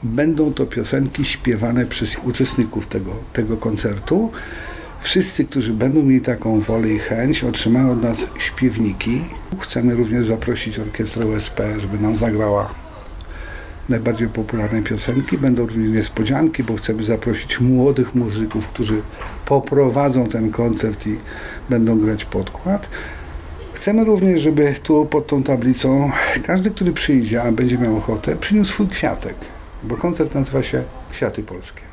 Będą to piosenki śpiewane przez uczestników tego koncertu. Wszyscy, którzy będą mieli taką wolę i chęć, otrzymają od nas śpiewniki. Chcemy również zaprosić orkiestrę USP, żeby nam zagrała najbardziej popularne piosenki. Będą również niespodzianki, bo chcemy zaprosić młodych muzyków, którzy poprowadzą ten koncert i będą grać podkład. Chcemy również, żeby tu pod tą tablicą każdy, który przyjdzie, a będzie miał ochotę, przyniósł swój kwiatek, bo koncert nazywa się Kwiaty Polskie.